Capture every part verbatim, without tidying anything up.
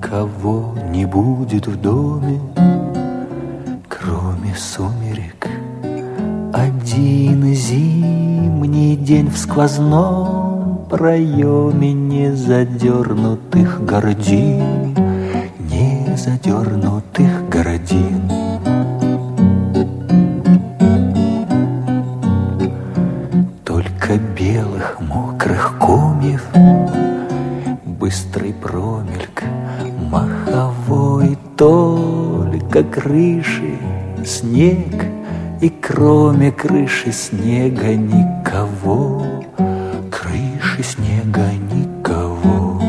никого не будет в доме, кроме сумерек. Один зимний день в сквозном проеме незадернутых гордин, незадернутых гордин. Только белых мокрых комьев, быстрый промельк маховой, только крыши снег, и кроме крыши снега никого, крыши снега никого.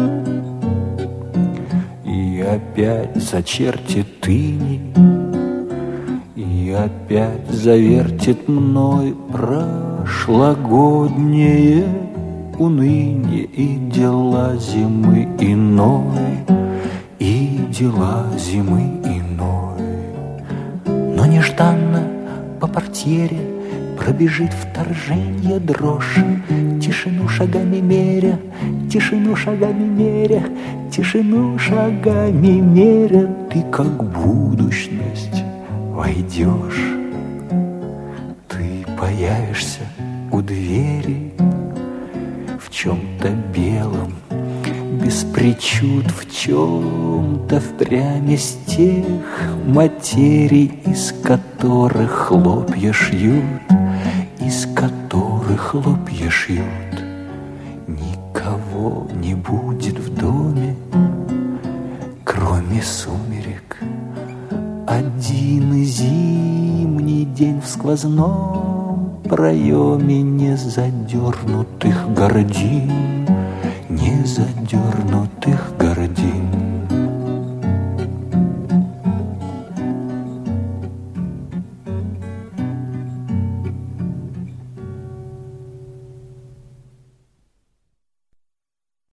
И опять зачертит иней, и опять завертит мной прошлогоднее уныние и дела зимы иной, и дела зимы иной. Но нежданно по портьере пробежит вторженье дрожь, тишину шагами меря, тишину шагами меря, тишину шагами меря. Ты как будущность войдешь, ты появишься у двери в чем-то белом, без причуд, в чем-то впрямь из тех материй, из которых хлопья шьют, из которых хлопья шьют. Никого не будет в доме, кроме сумерек. Один зимний день в сквозном проеме незадернутых гордин, незадернутых гордин.